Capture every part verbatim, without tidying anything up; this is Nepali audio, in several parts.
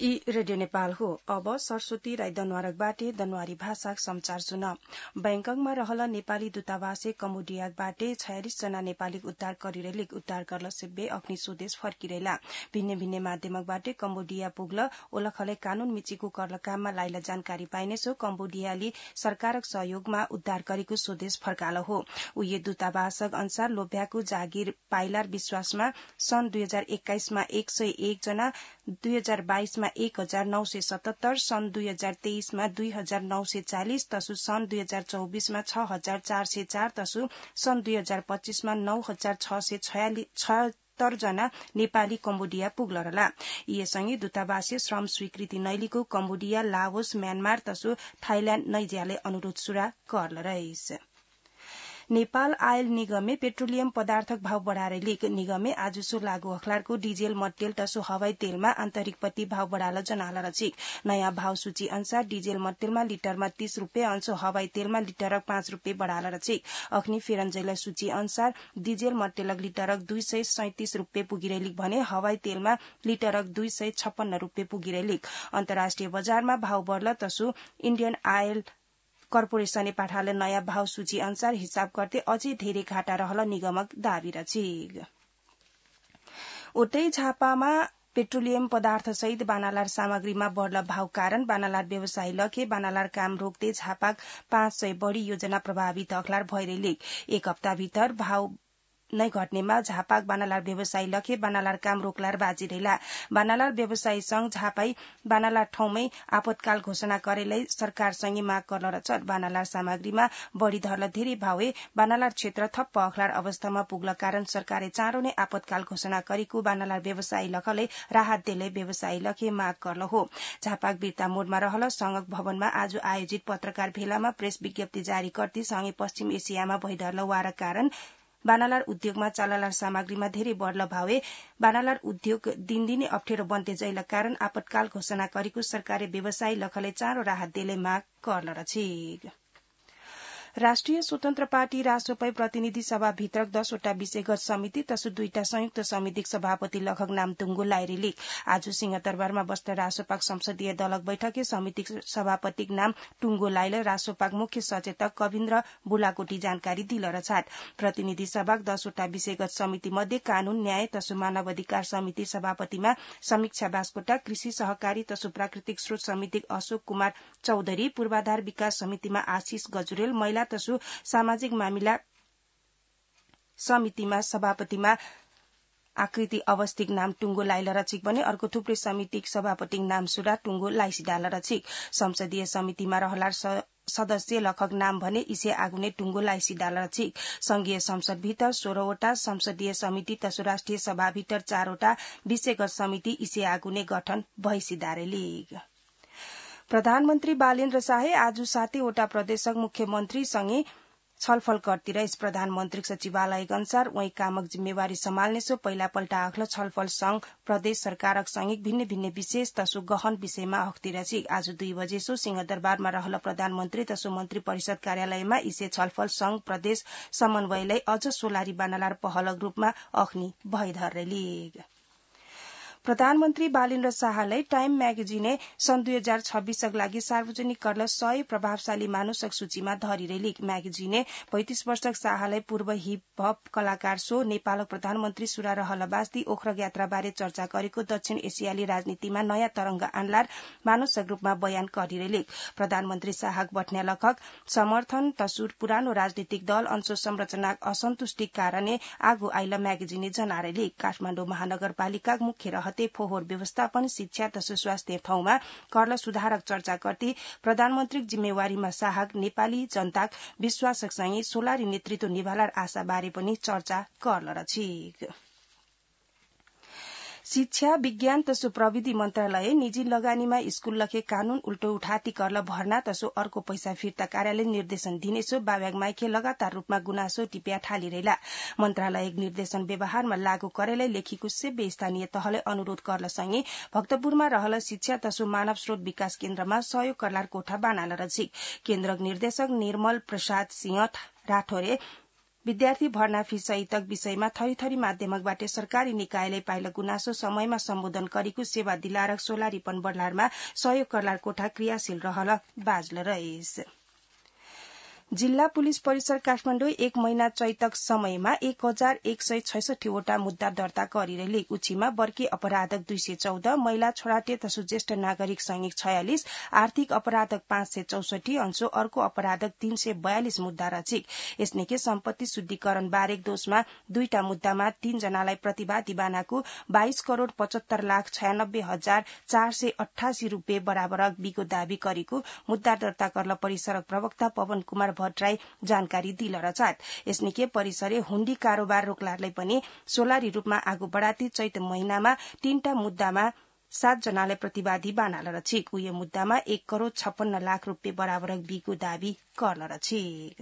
ई रेडियो नेपाल हो। अब सरस्वती राई दनवारकबाटे दनवारी भाषा समाचार सुन। बैंककमा रहल नेपाली दूतावासे कम्बोडियाबाटे छयालिस जना नेपाली उद्धार गरिरहेलिक उद्धार गर्न सेब्बे अग्नि स्वदेश फर्किरहेला। भिन्ने भिन्ने माध्यमबाटे कम्बोडिया पुग्ल ओलखले कानून मिचिको कर्ल काममा लाइला जानकारी पाइनेछो कम्बोडियाली सरकारक सहयोगमा उद्धार गरेको स्वदेश फर्काल हो। उये दूतावासक अनुसार लोभ्याको जागिर पाइलार विश्वासमा सन् दुई हजार एक्काइसमा एक सय एक जना, दुई हजार बाइसमा एक हजार नौ सय सतहत्तर, सन् दुई हजार तेइसमा दुई हजार नौ सय चालिस, तसु सन् दुई हजार चौबिसमा छ हजार चार सय चार, तसु सन् दुई हजार पच्चीसमा नौ हजार छ सय छयत्तर जना नेपाली कम्बोडिया पुग्ल रहला। यीसँगै दूतावासीय श्रम स्वीकृति नैलीको कम्बोडिया, लाओस, म्यानमार तसु थाइल्याण्ड नैज्याले अनुरोध सुरा गर्ल रहेछ। नेपाल आयल निगमे पेट्रोलियम पदार्थक भाव बढ़ाएर लिक निगमे आजुसो लागू अखलारको डीजेल, मट्टेल तसु हवाई तेलमा आन्तरिक पति भाव बढ़ाल जनाल रचिक। नयाँ भाव सूची अनुसार डीजेल मट्टेलमा लिटरमा तीस रूपियाँ अंशो, हवाई तेलमा लिटरक पाँच रूपियाँ बढ़ाल रचिक। अग्नि फेरन्जैला सूची अनुसार डीजेल मट्टेलक लिटरक दुई सय सैतिस रूपियाँ पुगिरहेलिक भने हवाई तेलमा लिटरक दुई सय छप्पन्न रूपियाँ पुगिरहेलिक। अन्तर्राष्ट्रिय बजारमा भाव बढ़ल तसु इण्डियन आयल कर्पोरेशनले पाठाले नयाँ भाव सूची अनुसार हिसाब गर्दै अझै धेरै घाटा रहल निगमक दावी रचिक। उतै झापामा पेट्रोलियम पदार्थ सहित बानालार सामग्रीमा बढ़ल भाव कारण बानालार व्यवसायी लखे बानालार काम रोक्दै झापाक पाँच सय बढ़ी योजना प्रभावित अखलार भइरहेलिक। एक हप्ता भित्र भाव नै घट्नेमा झापाक बानालार व्यवसायी लखे बानालार काम रोकलार बाजी रहेला। बानालार व्यवसायी संघ झापाई बानालार ठाउँमै आपतकाल घोषणा करेलै सरकारसँगै माग गर्न रचत। बानालार सामग्रीमा बढ़ी धरल धेरै भावे बानालार क्षेत्र थप्प अखलार अवस्थामा पुग्ल कारण सरकारले चाँडो नै आपतकाल घोषणा गरेको बानालार व्यवसायी लखले राहत देले व्यवसायी लखे माग गर्न हो। झापाक बिरता मोडमा रहल संघक भवनमा आज आयोजित पत्रकार भेलामा प्रेस विज्ञप्ति जारी गर्दै सँगै पश्चिम एसियामा भइधरल वार कारण बानालार उद्योगमा चलालार सामग्रीमा धेरै बढ़ल भावे बानालार उद्योग दिनदिनै अप्ठ्यारो बन्दै जैल कारण आपतकाल घोषणा गरेको सरकारले व्यवसायी लखले चाँडो राहत देले माग गर्न रचिक। राष्ट्रिय स्वतन्त्र पार्टी राष्ट्रपति प्रतिनिधि सभा भित्र दसवटा विषयगत समिति तसु दुईटा संयुक्त समितिक सभापति लखक नाम टुङ्गो लाइरेलिक। आज सिंहदरबारमा बस्दा राष्ट्रपाक संसदीय दलक बैठके समितिक सभापतिक नाम टुङ्गो लाइल राष्ट्रपाक मुख्य सचेतक कविन्द्र बुलाकोटी जानकारी दिल रछाट। प्रतिनिधि सभाक दसवटा विषयगत समिति मध्ये कानून, न्याय तसु मानव अधिकार समिति सभापतिमा समीक्षा बास्कोटा, कृषि सहकारी तसु प्राकृतिक स्रोत समितिक अशोक कुमार चौधरी, पूर्वाधार विकास समितिमा आशिष गजुरेल, महिला तसु सामाजिक मामिला समितिमा सभापतिमा आकृति अवस्थिक नाम टुङ्गो लाइल रचिक भने अर्को थुप्रै समितिक सभापतिक नाम सुरा टुङ्गो लाइसिडाल रचिक। संसदीय समितिमा रहलार सदस्य लखक नाम भने इसे आगुने टुङ्गो लाइसिडाल रचिक। संघीय संसद भित्र सोह्रवटा संसदीय समिति तसु राष्ट्रिय सभा भित्र चारवटा विषयगत समिति इसे आगुने गठन भइसिदारेलिग। प्रधानमन्त्री बालेन्द्र शाहे आज सातैवटा प्रदेशक मुख्यमन्त्रीसँगै छलफल गर्तिर यस प्रधानमन्त्री सचिवालयका अनुसार वही कामक जिम्मेवारी सम्हाल्नेछो पहिला पल्टा अखल छलफल संघ प्रदेश सरकारक सँगै भिन्न भिन्न विशेष तसु गहन विषयमा हक्तिर छी। आज दुई बजेसो सिंहदरबारमा रहल प्रधानमन्त्री तसु मन्त्री परिषद कार्यालयमा इसे छलफल संघ प्रदेश समन्वयलाई अझ सोलारी बानालार पहलक रूपमा अख्नी भइधरेलिग। प्रधानमन्त्री बालेन्द्र शाहलाई टाइम म्यागजिने सन् दुई हजार छब्बीसक लागि सार्वजनिक गर्न सय प्रभावशाली मानुषक सूचीमा धरिरहेलिक। म्यागजिने पैंतिस वर्षक शाहलाई पूर्व हिप हप कलाकार सो नेपालक प्रधानमन्त्री सुरा रहल बास्ती ओखरक यात्राबारे चर्चा गरेको दक्षिण एसियाली राजनीतिमा नयाँ तरंग आनलार मानुषक रूपमा बयान गरिरहेलिक। प्रधानमन्त्री शाहक बठ्न्या लखक समर्थन तसुर पुरानो राजनीतिक दल अंश संरचनाक असन्तुष्टि कारणे आगो आइल म्यागजिने जनारेलिक। काठमाडौँ महानगरपालिका मुख्य रहते फोहोर व्यवस्थापन, शिक्षा तसु स्वास्थ्य ठाउँमा कर्ल सुधारक चर्चा गर्दै प्रधानमन्त्री जिम्मेवारीमा शाहक नेपाली जनताक विश्वासक सँगै सोलारी नेतृत्व निभालार आशा बारे पनि चर्चा गर्न रचिक। शिक्षा, विज्ञान तसु प्रविधि मन्त्रालय निजी लगानीमा स्कूल लखे कानून उल्टो उठाती कर्ल भर्ना तसु अर्को पैसा फिर्ता कार्यालय निर्देशन दिनेछो बाब्याग माइखे लगातार रूपमा गुनासो टिप्या ठालिरहेला। मन्त्रालय निर्देशन व्यवहारमा लागू करेलाई लेखिको सेब्बे स्थानीय तहले अनुरोध गर्न सँगै भक्तपुरमा रहल शिक्षा तसु मानव स्रोत विकास केन्द्रमा सहयोग कर्लार कोठा बानाल रचिक। केन्द्रक निर्देशक निर्मल प्रसाद सिंह राठौरे विद्यार्थी भर्ना फी सहितक विषयमा थरीथरी माध्यमबाट सरकारी निकायले पाइला गुनासो समयमा सम्बोधन गरेको सेवा दिलाएर सोलारीपन बढ्लारमा सहयोग करलार कोठा क्रियाशील रहल बाजल रहेछ। जिल्ला पुलिस परिसर काठमाडौँ एक महिना चैतक समयमा एक हजार एक सय छैसठीवटा मुद्दा दर्ता गरिरहले उछीमा बर्के अपराधक दुई सय चौध महिला छोराटे तसु ज्येष्ठ नागरिक सैनिक छयालिस आर्थिक अपराधक पाँच सय चौसठी अंशो अर्को अपराधक तीन सय बयालिस मुद्दा रचिक। यसनेके सम्पत्ति शुद्धिकरण बारे दोषमा दुईटा मुद्दामा तीन जनालाई प्रतिवादी बनाको बाइस करोड़ पचहत्तर लाख छयानब्बे हजार चार सय अठासी रूपियाँ बराबर बिको दावी गरेको मुद्दा दर्ता करल परिसरक प्रवक्ता पवन कुमार भट्टराई जानकारी दिल रचात। यसनिके परिसरे हुण्डी कारोबार रोक्लारलाई पनि सोलारी रूपमा आगो बढाती चैत महिनामा तीनटा मुद्दामा सात जनालाई प्रतिवादी बनाल रचिक। उयो मुद्दामा एक करोड़ छप्पन्न लाख रूपियाँ बराबर बिको दावी गर्न रचिक।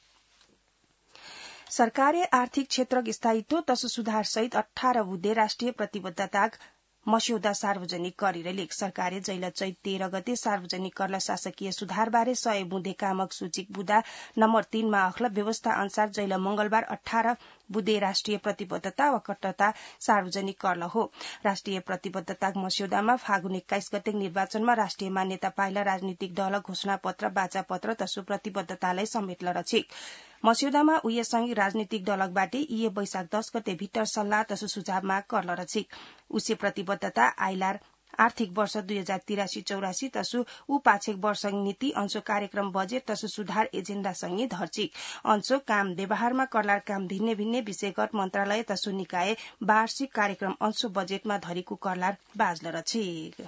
सरकारले आर्थिक क्षेत्रक स्थायित्व तसु सुधार सहित अठारह बुधे राष्ट्रिय प्रतिबद्धता मस्यौदा सार्वजनिक गरिरहले सरकारले जैल चैत तेह्र गते सार्वजनिक करल शासकीय सुधारबारे सय बुधे कामक सूचिक बुदा नम्बर तीनमा अखल व्यवस्था अनुसार जैल मंगलबार अठारह बुधे राष्ट्रिय प्रतिबद्धता व कट्टरता सार्वजनिक करल हो। राष्ट्रिय प्रतिबद्धता मस्यौदामा फागुन एक्काइस गते निर्वाचनमा राष्ट्रिय मान्यता पाइला राजनीतिक दल घोषणा पत्र बाचा पत्र तसु प्रतिबद्धतालाई समेट्ल रचिक। मस्यौदामा उये सँगै राजनीतिक दलकबाटे इए वैशाख दस गते भित्र सल्लाह तसु सुझाव माग करल रचिक। उसे प्रतिबद्धता आइलार आर्थिक वर्ष दुई हजार तिरासी चौरासी तसु ऊ पाछेक वर्ष नीति अंशो कार्यक्रम बजेट तसु सुधार एजेण्डा सँगै धर्चिक। अंशो काम व्यवहारमा करलार काम भिन्ने भिन्ने विषयगत मन्त्रालय तसु निकाय वार्षिक कार्यक्रम अंशो बजेटमा धरिको करलार बाजल रचिक।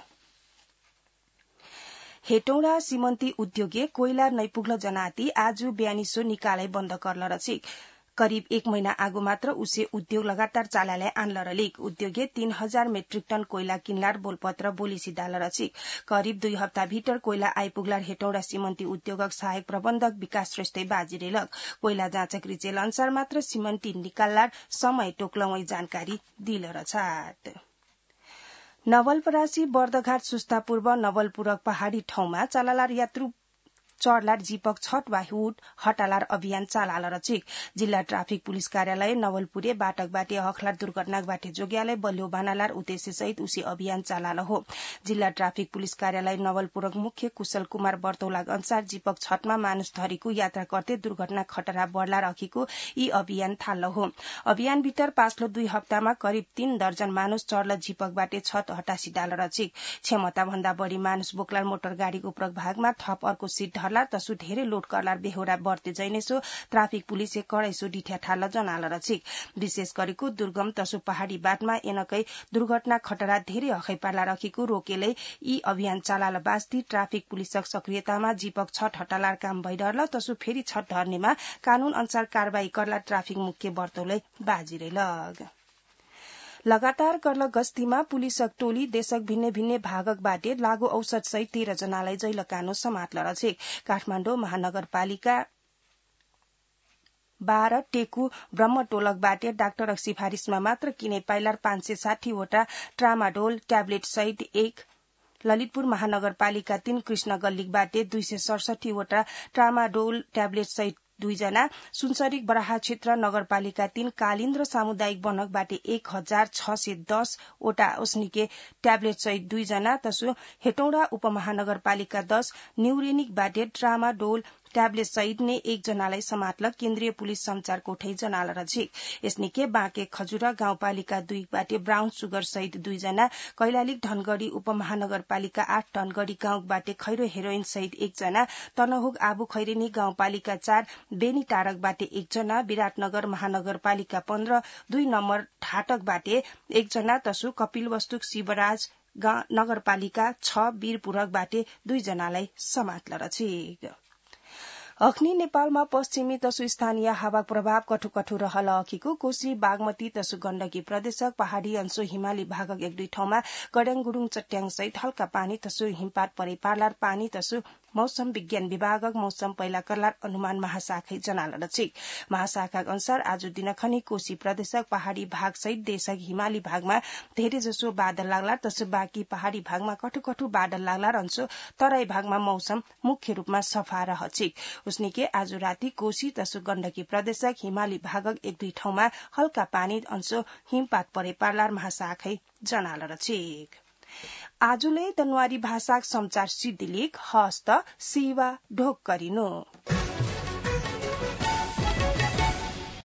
हेटौडा सीमन्ती उद्योगे कोइला नैपुग्ल जनाती आज बिहानीसो निकालै बन्द करल रचिक। करीब एक महिना आगो मात्र उसे उद्योग लगातार चालाले आनल रलिक। उद्योगे तीन हजार मेट्रिक टन कोइला किनलार बोलपत्र बोलिसी डाल रचिक। करीब दुई हप्ता भीतर कोइला आइपुग्लार हेटौडा सीमन्ती उद्योगक सहायक प्रबन्धक विकास श्रेष्ठै बाजिरेलक। कोइला जाँचक रिचेल अनुसार मात्र सीमन्ती निकाल्लार समय टोक्लवै जानकारी दिल रछाट। नवलपरासी बर्दघाट सुस्ता पूर्व नवलपुरक पहाड़ी ठाउँमा चालालार यात्रु चढ़लार जीपक छट वा हुट हटालार अभियान चालाल रचिक। जिल्ला ट्राफिक पुलिस कार्यालय नवलपुरे बाटक बाटे हखलार दुर्घटना बाटे जोग्यालय बल्यो बानालार उद्देश्य सहित उसी अभियान चालाल हो। जिल्ला ट्राफिक पुलिस कार्यालय नवलपुरक मुख्य कुशल कुमार बर्तौलाग अनुसार जीपक छटमा मानुष धरीको यात्रा करते दुर्घटना खतरा बढ़लार अखिको यी अभियान थाल्ल हो। अभियान भीतर पाछलो दुई हप्तामा करिब तीन दर्जन मानुष चढ़ल जीपक बाटे छट हटासी डाल रचिक। क्षमता भन्दा बढ़ी मानुष बोक्लार मोटर गाड़ीको प्रभागमा थप अर्को सीट तसु धेरै लोड करलार बेहोरा बढ्ते जैनेसो ट्राफिक पुलिसले कड़ैसो डिठ्या ठाल्ल जनाल रचिक। विशेष गरेको दुर्गम तसु पहाड़ी बाटमा एनकै दुर्घटना खतरा धेरै हखै पार्ला रखेको रोकेलै यी अभियान चालाल बास्ती ट्राफिक पुलिसक सक्रियतामा जीपक छट हटालार काम भइडरल तसु फेरि छट धर्नेमा कानून अनुसार कारवाही करला ट्राफिक मुख्य बर्तौलै बाजिरेलग। लगातार करल गस्तीमा पुलिसक टोली देशक भिन्ने भिन्ने भागक बाटे लागू औषध सहित तेह्र जनालाई जैल कानो समात्ल रछे। काठमाडौँ महानगरपालिका बाह्र टेकु ब्रह्मटोलक बाटे डाक्टरक सिफारिशमा मात्र किने पाइलार पाँच सय साठीवटा ट्रामाडोल ट्याब्लेट सहित एक ललितपुर महानगरपालिका तीन कृष्ण गल्लीक बाटे दुई सय सडसठीवटा ट्रामाडोल ट्याब्लेट सहित दुईजना सुनसरीक बराहा क्षेत्र नगरपालिका तीन कालिन्द्र सामुदायिक वनकबाट एक हजार छ सय दस वटा ओस्निके ट्याब्लेट सहित दुईजना तसु हेटौडा उपमहानगरपालिका दस न्यूरेनिकबाट ट्रामाडोल ट्याब्लेट सहित ने एक जनालाई समात्ल केन्द्रीय पुलिस संचार कोठै जनाल रचिक। यसनिके बाँके खजुरा गाउँपालिका दुई बाटे ब्राउन सुगर सहित दुईजना कैलाली धनगढ़ी उपमहानगरपालिका आठ टनगढ़ी गाउँबाट खैरो हेरोइन सहित एकजना तनहुक आबु खैरेनी गाउँपालिका चार बेनी टारकबाट एकजना विराटनगर महानगरपालिका पन्ध्र दुई नम्बर ढाटकबाट एकजना तसु कपिलवस्तुक शिवराज नगरपालिका छ वीरपुरकबाट दुईजनालाई समात्ल रचिक। अग्नि नेपालमा पश्चिमी तसु स्थानीय हावा प्रभाव कठु कठु रहल अखिको कोशी बागमती तसु गण्डकी प्रदेशक पहाड़ी अंशो हिमाली भागक एक दुई ठाउँमा गड्याङ गुडुङ चट्याङ सहित हल्का पानी तसु हिमपात परे पार्लार पानी तसु मौसम विज्ञान विभागक मौसम पहिला करलार अनुमान महाशाखै जनाल रचिक महाशाखा अनुसार आज दिन खनी कोशी प्रदेशक पहाड़ी भाग सहित देशक हिमाली भागमा धेरै जसो बादल लाग्ला तसो बाँकी पहाड़ी भागमा कठु कठु बादल लाग्ला रन्सो तराई भागमा मौसम मुख्य रूपमा सफा रहचिक उसनिके आज राति कोशी तसो गण्डकी प्रदेशक हिमाली भागक एक दुई ठाउँमा हल्का पानी अंशो हिमपात परे पार्लार महाशाखै जनाल रचिक आजुले दनवारी भाषाक समाचार सिद्धिलेख हस्त सेवा ढोक गरिनु।